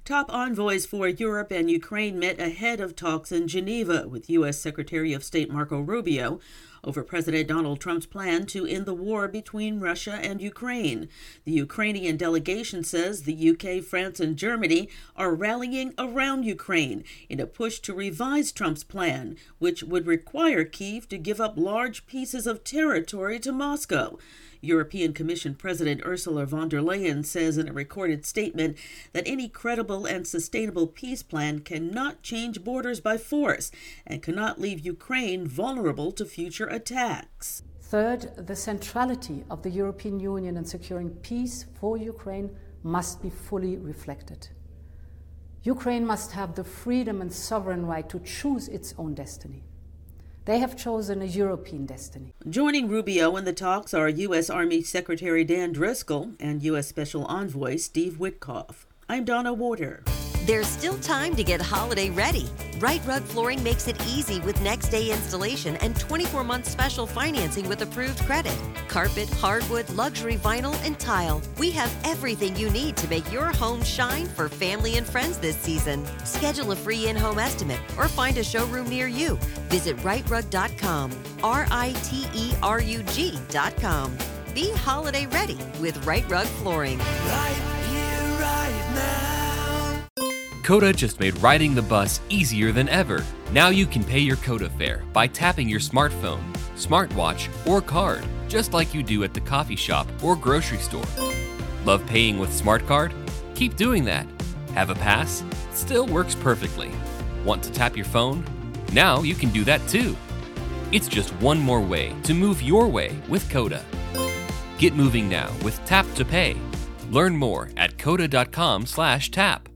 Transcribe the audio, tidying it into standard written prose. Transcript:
Top envoys for Europe and Ukraine met ahead of talks in Geneva with U.S. Secretary of State Marco Rubio over President Donald Trump's plan to end the war between Russia and Ukraine. The Ukrainian delegation says the UK, France, and Germany are rallying around Ukraine in a push to revise Trump's plan, which would require Kyiv to give up large pieces of territory to Moscow. European Commission President Ursula von der Leyen says in a recorded statement that any credible and sustainable peace plan cannot change borders by force and cannot leave Ukraine vulnerable to future attacks. Third, the centrality of the European Union in securing peace for Ukraine must be fully reflected. Ukraine must have the freedom and sovereign right to choose its own destiny. They have chosen a European destiny. Joining Rubio in the talks are U.S. Army Secretary Dan Driscoll and U.S. Special Envoy Steve Witkoff. I'm Donna Warder. There's still time to get holiday ready. Right Rug Flooring makes it easy with next-day installation and 24-month special financing with approved credit. Carpet, hardwood, luxury vinyl, and tile. We have everything you need to make your home shine for family and friends this season. Schedule a free in-home estimate or find a showroom near you. Visit rightrug.com, RITERUG.com. Be holiday ready with Right Rug Flooring. Right here, right now. Coda just made riding the bus easier than ever. Now you can pay your Coda fare by tapping your smartphone, smartwatch, or card, just like you do at the coffee shop or grocery store. Love paying with SmartCard? Keep doing that. Have a pass? Still works perfectly. Want to tap your phone? Now you can do that too. It's just one more way to move your way with Coda. Get moving now with Tap to Pay. Learn more at coda.com/tap.